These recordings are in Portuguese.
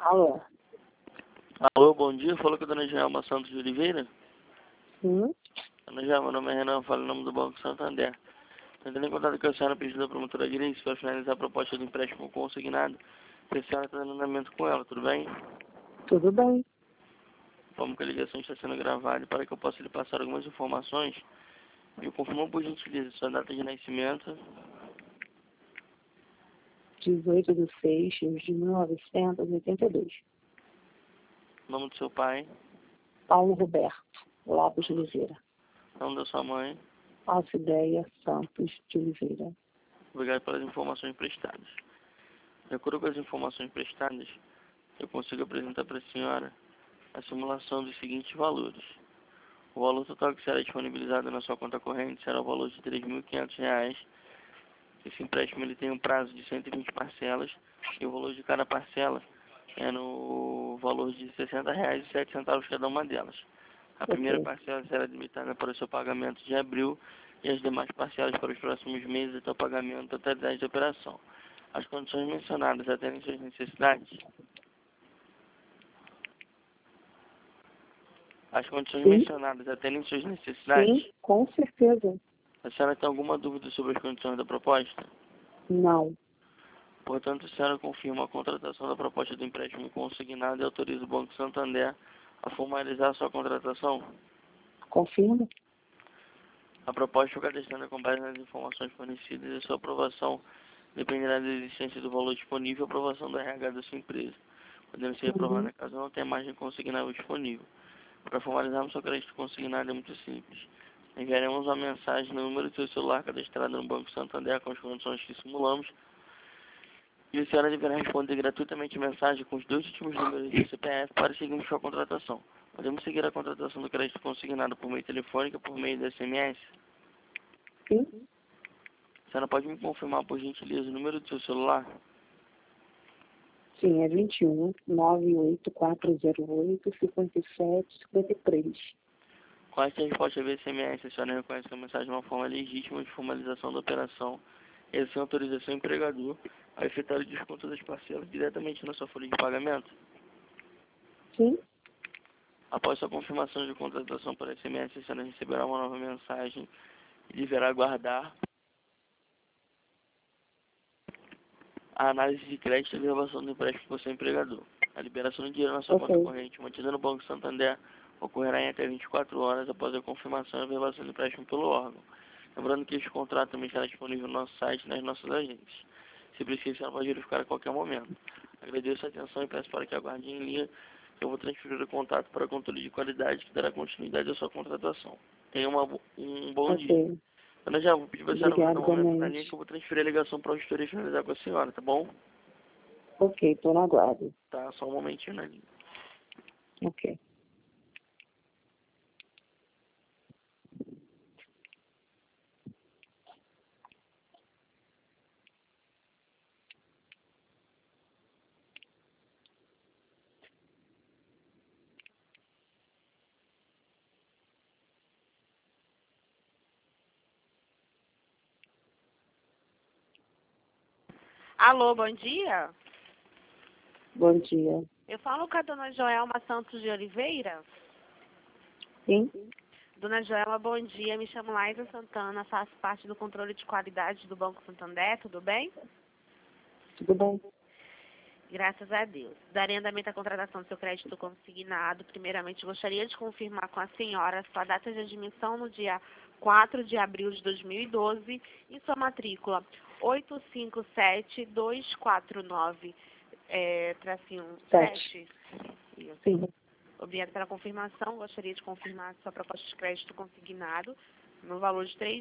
Alô? Alô, bom dia. Falou com a dona Gelma Santos de Oliveira? Sim? Dona Gelma, meu nome é Renan, falo em nome do Banco Santander. Estou entrando em contato com a senhora pedindo da promotora Grace para finalizar a proposta do empréstimo consignado. Se a senhora está dando andamento com ela, tudo bem? Tudo bem. Como que a ligação está sendo gravada para que eu possa lhe passar algumas informações, me confirmou por gentileza sua data de nascimento, 18/6/1982. nome do seu pai, Paulo Roberto Lopes de Oliveira. nome da sua mãe. Alcideia Santos de Oliveira. Obrigado pelas informações prestadas. De acordo com as informações prestadas, eu consigo apresentar para a senhora a simulação dos seguintes valores. O valor total que será disponibilizado na sua conta corrente será o valor de R$ 3.500. Esse empréstimo ele tem um prazo de 120 parcelas e o valor de cada parcela é no valor de R$ 60,07 cada uma delas. A primeira parcela será limitada para o seu pagamento de abril e as demais parcelas para os próximos meses até o pagamento da totalidade da operação. As condições mencionadas atendem suas necessidades? As condições Sim. mencionadas atendem suas necessidades? Sim, com certeza. A senhora tem alguma dúvida sobre as condições da proposta? Não. Portanto, a senhora confirma a contratação da proposta do empréstimo consignado e autoriza o Banco Santander a formalizar a sua contratação? Confirma? A proposta foi cadastrada com base nas informações fornecidas e sua aprovação dependerá da existência do valor disponível e aprovação do RH da sua empresa, podendo ser aprovada caso não tenha margem consignável disponível. Para formalizarmos seu crédito consignado é muito simples. Enviaremos uma mensagem no número do seu celular cadastrado no Banco Santander com as condições que simulamos e a senhora deverá responder gratuitamente a mensagem com os 2 últimos números do CPF para seguirmos com a contratação. Podemos seguir a contratação do crédito consignado por meio telefônico ou por meio do SMS? Sim? A senhora pode me confirmar, por gentileza, o número do seu celular? Sim, é 21 98408 5753. Com esta resposta via SMS, a senhora reconhece que a mensagem é uma forma legítima de formalização da operação e sem autorização do empregador a efetuar o desconto das parcelas diretamente na sua folha de pagamento? Sim? Após sua confirmação de contratação por SMS, a senhora receberá uma nova mensagem e deverá aguardar a análise de crédito e a renovação do empréstimo por seu empregador. A liberação do dinheiro na sua conta corrente mantida no Banco Santander ocorrerá em até 24 horas após a confirmação e a renovação do empréstimo pelo órgão. Lembrando que este contrato também estará disponível no nosso site e nas nossas agências. Se precisa, a senhora pode verificar a qualquer momento. Agradeço a atenção e peço para que aguarde em linha. Eu vou transferir o contato para controle de qualidade que dará continuidade à sua contratação. Tenha um bom dia. Ana, já vou pedir para a senhora aguardar um momento na linha que eu vou transferir a ligação para o gestor e finalizar com a senhora, tá bom? Ok, estou no aguardo. Tá, só um momentinho na linha. Ok. Alô, bom dia. Bom dia. Eu falo com a dona Joelma Santos de Oliveira. Sim? Dona Joelma, bom dia. Me chamo Laísa Santana, faço parte do controle de qualidade do Banco Santander, tudo bem? Tudo bem? Graças a Deus. Darei andamento à contratação do seu crédito consignado. Primeiramente, gostaria de confirmar com a senhora sua data de admissão no dia 4 de abril de 2012 e sua matrícula 857249. Tracinho 7. Sim. Obrigada pela confirmação. Gostaria de confirmar sua proposta de crédito consignado no valor de R$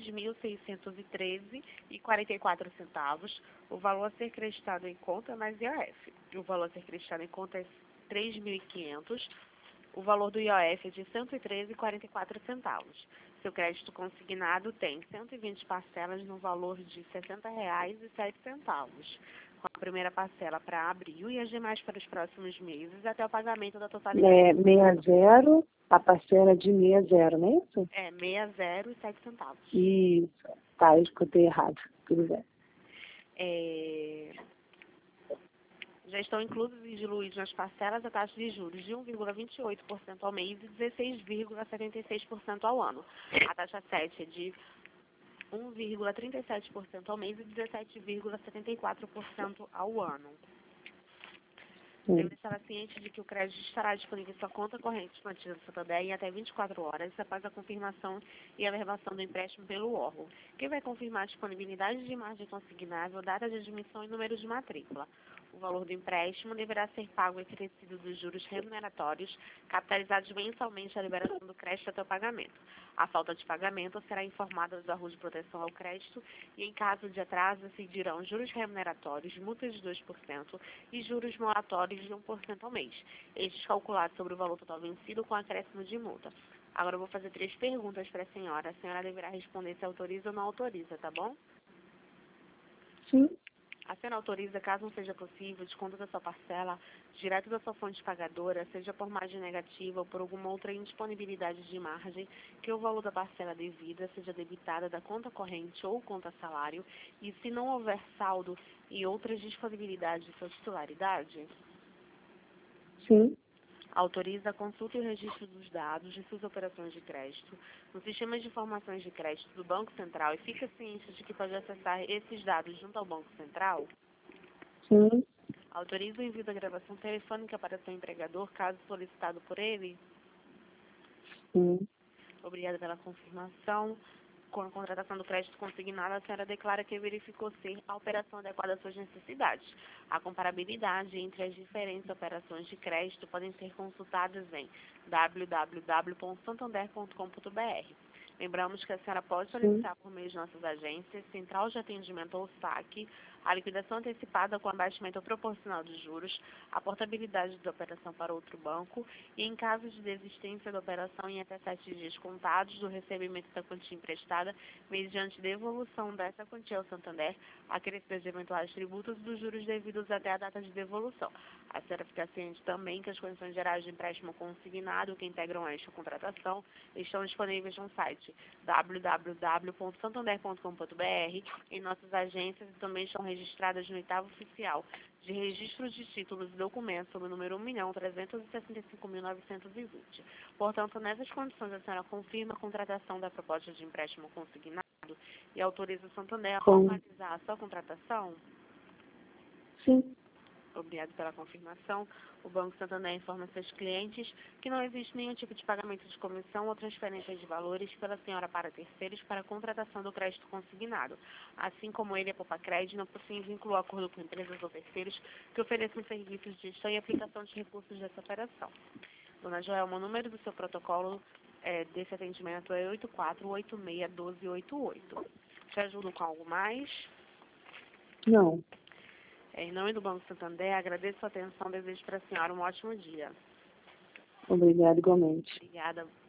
3.613,44. O valor a ser creditado em conta é mais IOF. O valor a ser creditado em conta é 3.500. O valor do IOF é de R$ 113,44. Seu crédito consignado tem 120 parcelas no valor de R$ 60,07. Com a primeira parcela para abril e as demais para os próximos meses, até o pagamento da totalidade. 60, a parcela de 60, não é isso? É, 60,07. Isso. Tá, eu escutei errado. Tudo bem. Já estão inclusos e diluídos nas parcelas a taxa de juros de 1,28% ao mês e 16,76% ao ano. A taxa 7 é de 1,37% ao mês e 17,74% ao ano. Deve estar ciente de que o crédito estará disponível em sua conta corrente estimativa do Santander em até 24 horas após a confirmação e averbação do empréstimo pelo órgão, que vai confirmar a disponibilidade de margem consignável, data de admissão e número de matrícula. O valor do empréstimo deverá ser pago acrescido dos juros remuneratórios, capitalizados mensalmente à liberação do crédito até o pagamento. A falta de pagamento será informada aos órgãos de proteção ao crédito e, em caso de atraso, incidirão juros remuneratórios, multas de 2% e juros moratórios de 1% ao mês, estes calculados sobre o valor total vencido com acréscimo de multa. Agora eu vou fazer 3 perguntas para a senhora. A senhora deverá responder se autoriza ou não autoriza, tá bom? Sim. A senhora autoriza, caso não seja possível, desconto da sua parcela, direto da sua fonte pagadora, seja por margem negativa ou por alguma outra indisponibilidade de margem, que o valor da parcela devida seja debitada da conta corrente ou conta salário, e se não houver saldo e outras disponibilidades de sua titularidade? Sim. Autoriza a consulta e o registro dos dados de suas operações de crédito no sistema de informações de crédito do Banco Central e fica ciente de que pode acessar esses dados junto ao Banco Central? Sim. Autoriza o envio da gravação telefônica para seu empregador, caso solicitado por ele? Sim. Obrigada pela confirmação. Com a contratação do crédito consignado, a senhora declara que verificou ser a operação adequada às suas necessidades. A comparabilidade entre as diferentes operações de crédito podem ser consultadas em www.santander.com.br. Lembramos que a senhora pode solicitar por meio de nossas agências, Central de Atendimento ou SAC, a liquidação antecipada com abaixamento proporcional de juros, a portabilidade da operação para outro banco e, em caso de desistência da operação em até 7 dias contados do recebimento da quantia emprestada, mediante devolução dessa quantia ao Santander, acrescidas de eventuais tributos dos juros devidos até a data de devolução. A senhora fica ciente também que as condições gerais de empréstimo consignado que integram esta contratação estão disponíveis no site www.santander.com.br, em nossas agências, e também estão registradas no 8º oficial de registro de títulos e documentos sob o número 1.365.920. Portanto, nessas condições, a senhora confirma a contratação da proposta de empréstimo consignado e autoriza o Santander a formalizar a sua contratação? Sim. Obrigado pela confirmação. O Banco Santander informa seus clientes que não existe nenhum tipo de pagamento de comissão ou transferência de valores pela senhora para terceiros para a contratação do crédito consignado. Assim como ele, a Popacred, não possui vínculo ou acordo com empresas ou terceiros que ofereçam serviços de gestão e aplicação de recursos dessa operação. Dona Joelma, o número do seu protocolo desse atendimento é 84861288. Te ajudo com algo mais? Não. Em nome do Banco Santander, agradeço a atenção e desejo para a senhora um ótimo dia. Obrigada igualmente. Obrigada.